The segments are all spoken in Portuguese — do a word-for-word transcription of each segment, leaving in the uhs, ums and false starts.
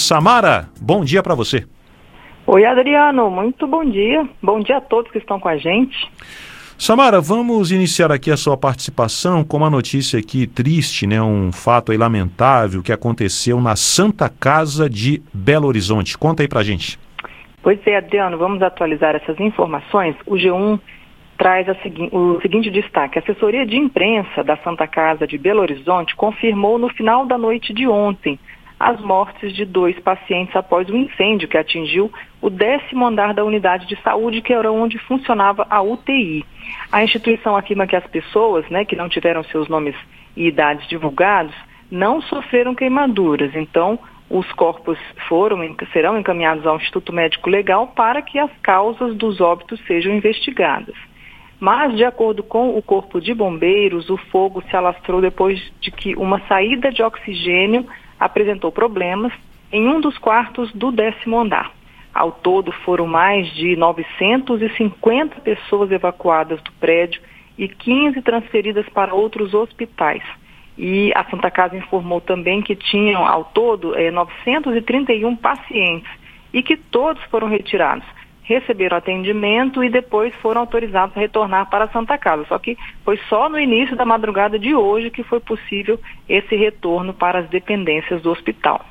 Samara, bom dia para você. Oi, Adriano, muito bom dia. Bom dia a todos que estão com a gente. Samara, vamos iniciar aqui a sua participação com uma notícia aqui triste, né? Um fato aí lamentável que aconteceu na Santa Casa de Belo Horizonte. Conta aí pra gente. Pois é, Adriano, vamos atualizar essas informações. O G um traz a segui- o seguinte destaque. A assessoria de imprensa da Santa Casa de Belo Horizonte confirmou no final da noite de ontem as mortes de dois pacientes após o incêndio que atingiu o décimo andar da unidade de saúde, que era onde funcionava a U T I. A instituição afirma que as pessoas, né, que não tiveram seus nomes e idades divulgados, não sofreram queimaduras. Então, os corpos foram, serão encaminhados ao Instituto Médico Legal para que as causas dos óbitos sejam investigadas. Mas, de acordo com o Corpo de Bombeiros, o fogo se alastrou depois de que uma saída de oxigênio apresentou problemas em um dos quartos do décimo andar. Ao todo, foram mais de novecentas e cinquenta pessoas evacuadas do prédio e quinze transferidas para outros hospitais. E a Santa Casa informou também que tinham, ao todo, eh, novecentos e trinta e um pacientes e que todos foram retirados. Receberam atendimento e depois foram autorizados a retornar para a Santa Casa. Só que foi só no início da madrugada de hoje que foi possível esse retorno para as dependências do hospital.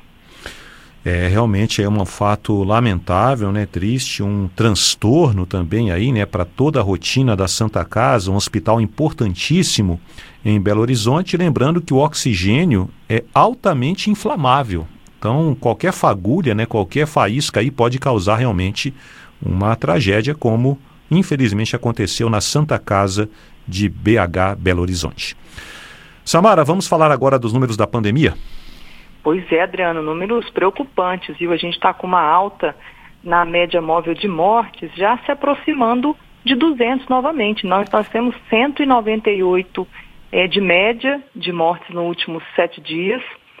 É, realmente é um fato lamentável, né, triste, um transtorno também aí, né, para toda a rotina da Santa Casa, um hospital importantíssimo em Belo Horizonte, lembrando que o oxigênio é altamente inflamável. Então, qualquer fagulha, né, qualquer faísca aí pode causar realmente uma tragédia, como infelizmente aconteceu na Santa Casa de B H Belo Horizonte. Samara, vamos falar agora dos números da pandemia? Pois é, Adriano, números preocupantes, viu? A gente está com uma alta na média móvel de mortes, já se aproximando de duzentos novamente. Nós, nós temos cento e noventa e oito é, de média de mortes nos últimos sete dias.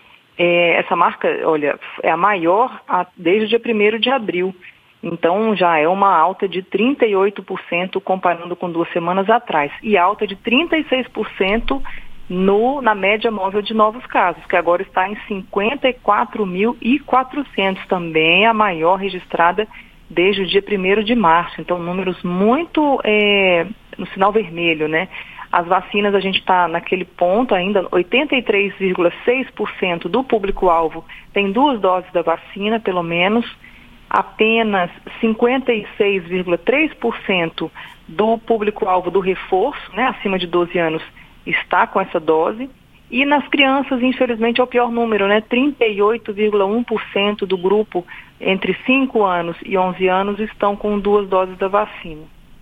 É, essa marca, olha, é a maior a, desde o dia primeiro de abril. Então, já é uma alta de trinta e oito por cento comparando com duas semanas atrás. E alta de trinta e seis por cento no, na média móvel de novos casos, que agora está em cinquenta e quatro mil e quatrocentos, também a maior registrada desde o dia primeiro de março. Então, números muito é, no sinal vermelho, né? As vacinas, a gente está naquele ponto ainda, oitenta e três vírgula seis por cento do público-alvo tem duas doses da vacina, pelo menos. Apenas cinquenta e seis vírgula três por cento do público-alvo do reforço, né, acima de doze anos, está com essa dose. E nas crianças, infelizmente, é o pior número, né? trinta e oito vírgula um por cento do grupo entre cinco anos e onze anos estão com duas doses da vacina.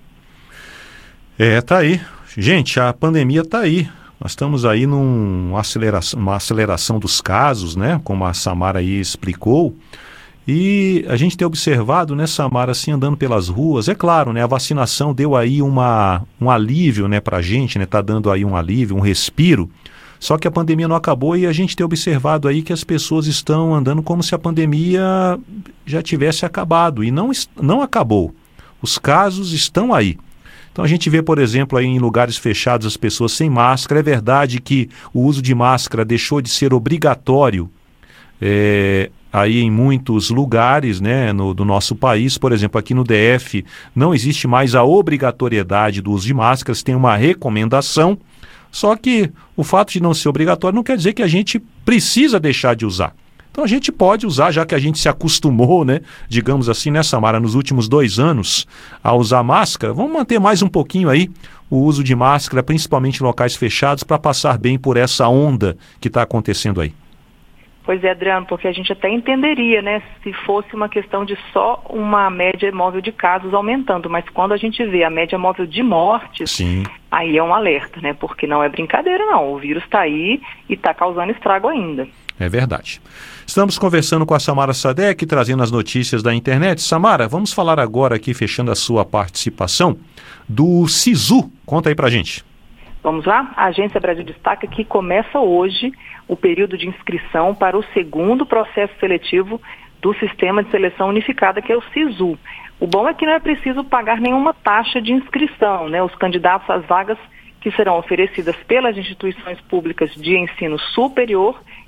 É, tá aí. Gente, a pandemia tá aí. Nós estamos aí numa aceleração, uma aceleração dos casos, né? Como a Samara aí explicou. E a gente tem observado, né, Samara, assim, andando pelas ruas, é claro, né, a vacinação deu aí uma, um alívio, né, pra gente, né, tá dando aí um alívio, um respiro, só que a pandemia não acabou e a gente tem observado aí que as pessoas estão andando como se a pandemia já tivesse acabado, e não, não acabou, os casos estão aí. Então a gente vê, por exemplo, aí em lugares fechados as pessoas sem máscara. É verdade que o uso de máscara deixou de ser obrigatório, é, aí em muitos lugares, né, no, do nosso país. Por exemplo, aqui no D F não existe mais a obrigatoriedade do uso de máscaras, tem uma recomendação, só que o fato de não ser obrigatório não quer dizer que a gente precisa deixar de usar. Então a gente pode usar, já que a gente se acostumou, né, digamos assim, né, Samara, nos últimos dois anos a usar máscara, vamos manter mais um pouquinho aí o uso de máscara, principalmente em locais fechados, para passar bem por essa onda que está acontecendo aí. Pois é, Adriano, porque a gente até entenderia, né, se fosse uma questão de só uma média móvel de casos aumentando, mas quando a gente vê a média móvel de mortes, sim, aí é um alerta, né, porque não é brincadeira não, o vírus está aí e está causando estrago ainda. É verdade. Estamos conversando com a Samara Sadek, trazendo as notícias da internet. Samara, vamos falar agora aqui, fechando a sua participação, do SISU. Conta aí pra gente. Vamos lá? A Agência Brasil destaca que começa hoje o período de inscrição para o segundo processo seletivo do Sistema de Seleção Unificada, que é o SISU. O bom é que não é preciso pagar nenhuma taxa de inscrição, né? Os candidatos às vagas que serão oferecidas pelas instituições públicas de ensino superior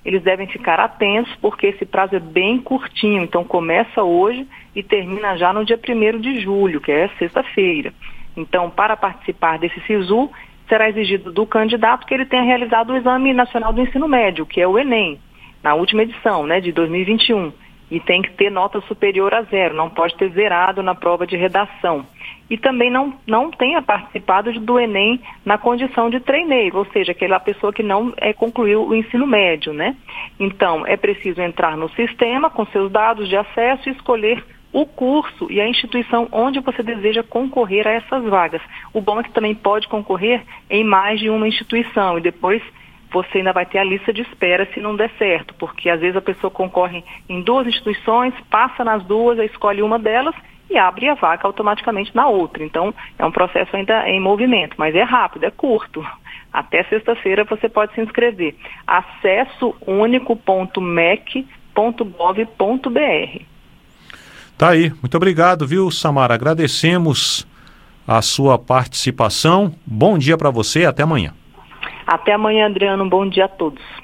eles devem ficar atentos, porque esse prazo é bem curtinho, então começa hoje e termina já no dia primeiro de julho, que é sexta-feira. Então, para participar desse SISU, será exigido do candidato que ele tenha realizado o Exame Nacional do Ensino Médio, que é o Enem, na última edição, né, de dois mil e vinte e um. E tem que ter nota superior a zero, não pode ter zerado na prova de redação. E também não, não tenha participado do Enem na condição de treineiro, ou seja, aquela pessoa que não é, concluiu o ensino médio, né? Então, é preciso entrar no sistema com seus dados de acesso e escolher o curso e a instituição onde você deseja concorrer a essas vagas. O bom é que também pode concorrer em mais de uma instituição e depois você ainda vai ter a lista de espera se não der certo, porque às vezes a pessoa concorre em duas instituições, passa nas duas, escolhe uma delas e abre a vaga automaticamente na outra. Então, é um processo ainda em movimento, mas é rápido, é curto. Até sexta-feira você pode se inscrever. acesso único ponto m e c ponto gov ponto b r. Tá aí. Muito obrigado, viu, Samara? Agradecemos a sua participação. Bom dia para você e até amanhã. Até amanhã, Adriano. Um bom dia a todos.